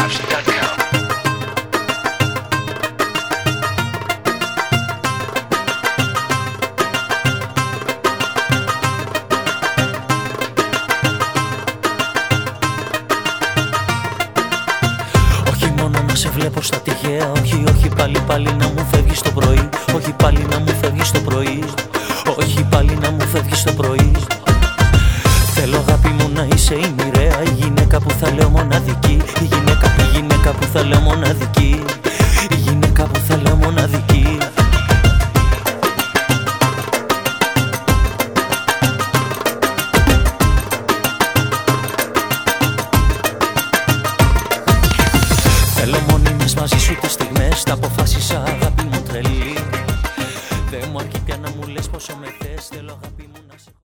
soundcloud.com. Όχι μόνο να σε βλέπω στα τυχαία, όχι, όχι πάλι να μου φεύγεις το πρωί. Όχι πάλι να μου φεύγεις το πρωί. Όχι πάλι να μου φεύγεις το πρωί. Θέλω αγάπη μου να είσαι η μοιραία, η γυναίκα που θα λέω μοναδική. Η γυναίκα που θα λέω μοναδική. Η γυναίκα που θα λέω μοναδική. Θέλω μόνιμες μαζί σου τις στιγμές, τα αποφάσισα αγάπη μου τρελή. Δεν μου αρκεί πια να μου λες πόσο με θες, θέλω αγάπη.